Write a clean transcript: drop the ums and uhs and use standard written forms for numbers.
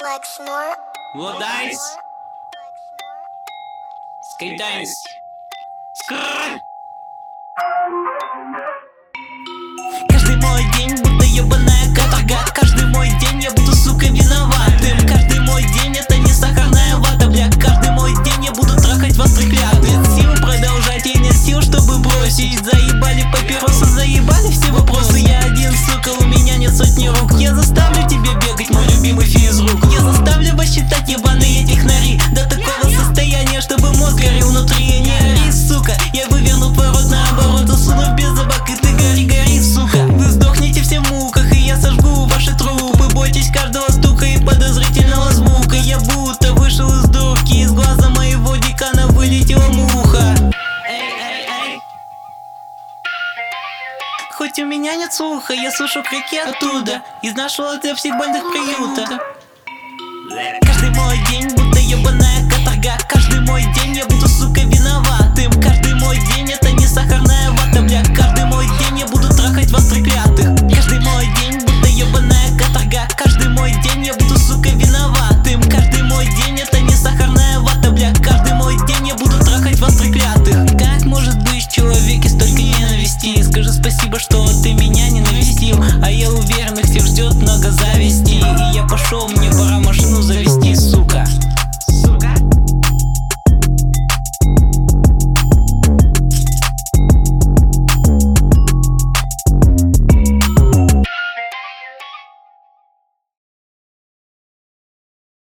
Лодайс. Скейдайс. Скрррр. Каждый мой день будто ебаная каторга. Каждый мой день я буду, сука, виноватым. Каждый мой день это не сахарная вата, бля. Каждый мой день я буду трахать вас треклятых. Нет сил продолжать и нет сил, чтобы бросить. Заебали папиросы, заебали все вопросы. Я один, сука, у меня нет сотни рук. Я заставлю тебя бегать, мой любимый физрук. Я заставлю вас считать ебаные технари до такого состояния, чтобы мозг горел внутри. Не ори, сука, я выверну твой рот наоборот, засуну без забак, и ты гори, сука. Вы сдохнете все в муках, и я сожгу ваши трупы. Бойтесь каждого стука и подозрительного звука. Я будто вышел из дурки, из глаза моего декана вылетела муха. Хоть у меня нет слуха, я слышу крики оттуда, из нашего для психбольных приюта.